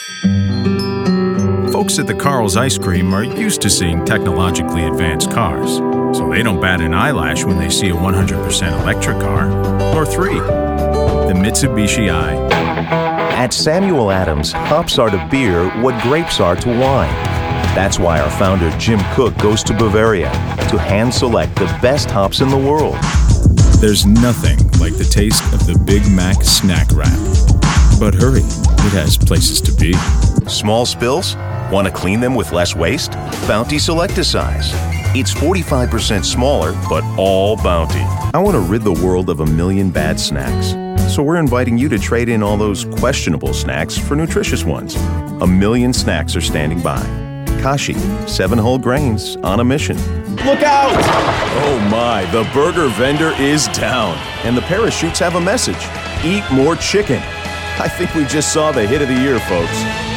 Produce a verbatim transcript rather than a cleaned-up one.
Folks at the Carl's Ice Cream are used to seeing technologically advanced cars, so they don't bat an eyelash when they see a one hundred percent electric car. Or three, the Mitsubishi I. At Samuel Adams, hops are to beer what grapes are to wine. That's why our founder Jim Koch goes to Bavaria to hand-select the best hops in the world. There's nothing like the taste of the Big Mac snack wrap. But hurry, it has places to be. Small spills? Want to clean them with less waste? Bounty Selecticize. It's forty-five percent smaller, but all Bounty. I want to rid the world of a million bad snacks. So we're inviting you to trade in all those questionable snacks for nutritious ones. A million snacks are standing by. Kashi, seven whole grains on a mission. Look out! Oh my, the burger vendor is down. And the parachutes have a message. Eat more chicken. I think we just saw the hit of the year, folks.